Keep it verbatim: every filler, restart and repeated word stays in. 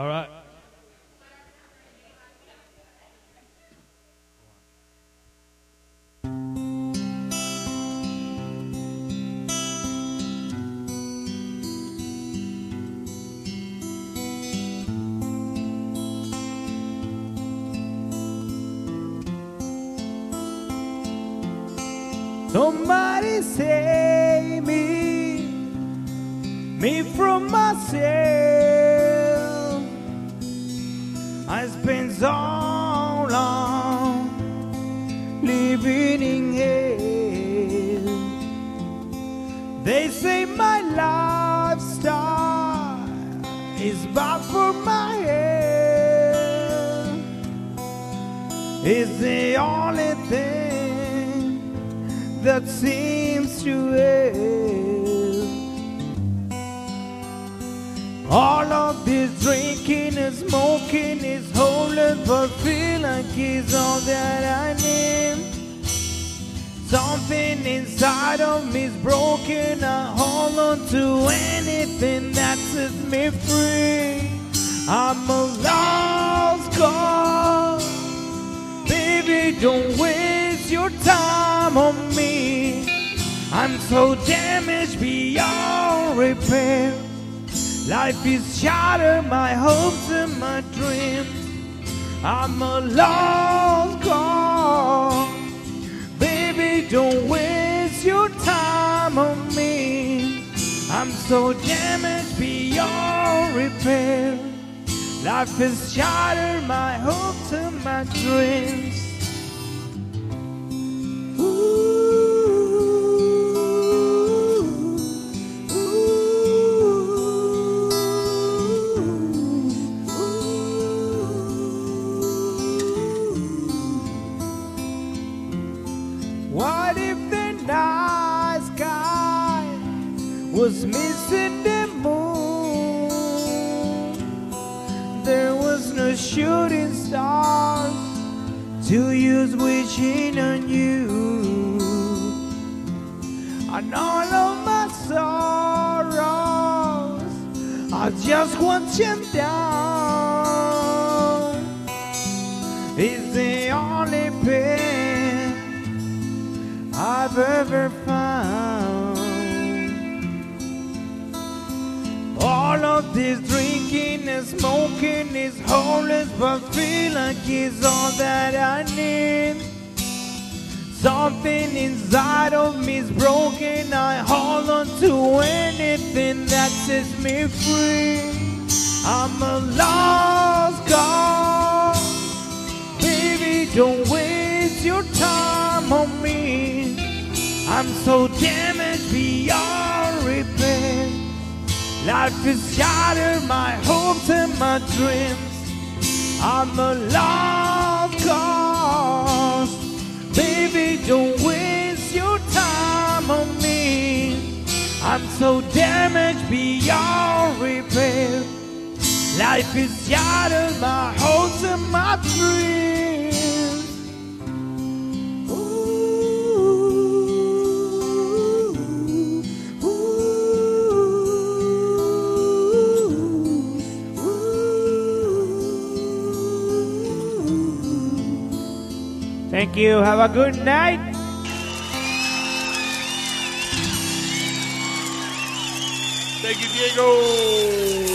All right. Somebody save me, me from myself. I spent so long living in hell. They say my lifestyle is bad for my health. It's the only thing that seems to help. All of this drinking and smoking is holding, but feel like it's all that I need. Something inside of me is broken. I hold on to anything that sets me free. I'm a lost cause. Baby, don't waste your time on me. I'm so damaged beyond repair. Life is shattered, my hopes and my dreams. I'm a lost cause. Baby, don't waste your time on me. I'm so damaged beyond repair. Life has shattered my hopes and my dreams. What if the night sky was missing the moon? There was no shooting stars to use wishing on you. And all of my sorrows, I just want them down. It's the only pain I've ever found. All of this drinking and smoking is hopeless, but feel like it's all that I need. Something inside of me is broken. I hold on to anything that sets me free. I'm a lost cause. Baby, don't waste your time on me. I'm so damaged beyond repair. Life is shattered, my hopes and my dreams. I'm a lost cause. Baby, don't waste your time on me. I'm so damaged beyond repair. Life is shattered, my hopes and my dreams. Thank you. Have a good night. Thank you, Diego.